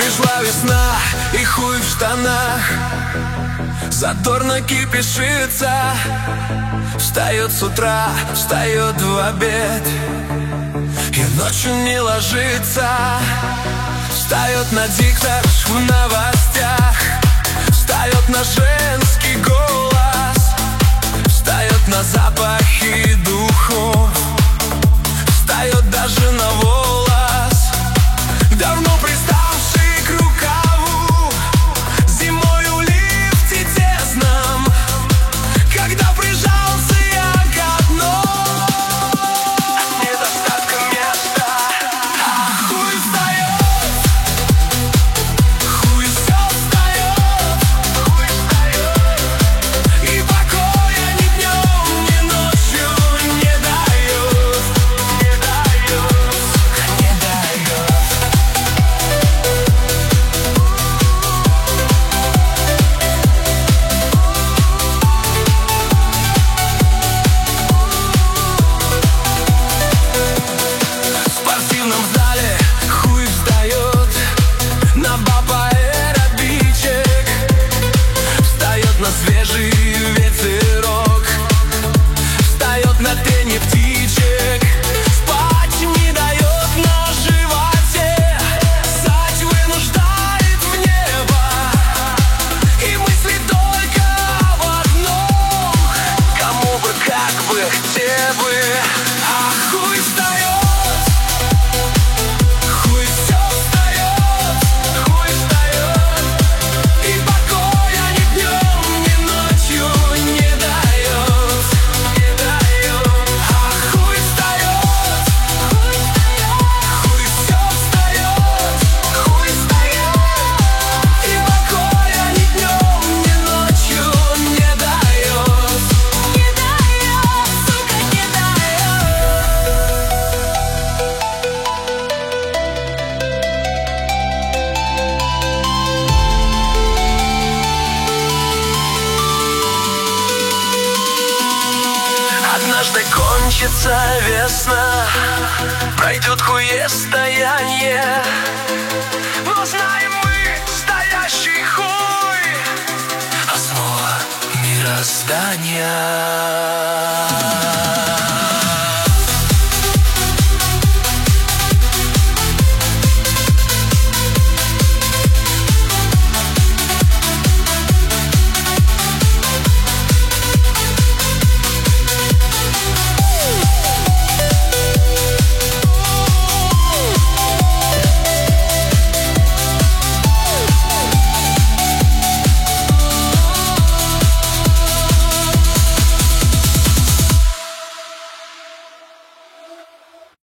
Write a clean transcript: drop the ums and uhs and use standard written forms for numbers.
Пришла весна и хуй в штанах задорно кипишится. Встает с утра, встает в обед и ночью не ложится. Встает на диктор в новостях, встает на женский голос, встает на запахи духов, встает даже на волос. Давно приставший к рукаву, зимою в лифте тесном, когда прижался я к дну от недостатка места. Хуй встает, хуй все встает, хуй встает, и покоя ни днем, ни ночью не дает, не дает, не дает. В спортивном зале хуй встает на баб аэробичек, встает на свежий ветерок, встает на пение птичек. Спать не дает на животе, сать вынуждает в небо, и мысли только об одном: кому бы, как бы, где бы. А хуй встает, хуй все встает, хуй встает, и покоя ни днем, ни ночью не дает, не дает. А хуй встает, хуй все встает, хуй встает, и покоя ни днем, ни ночью не дает, не дает, сука, не дает. Однажды кончится весна, пройдет хуестояние, но знаем мы стоящий хуй, основа мироздания.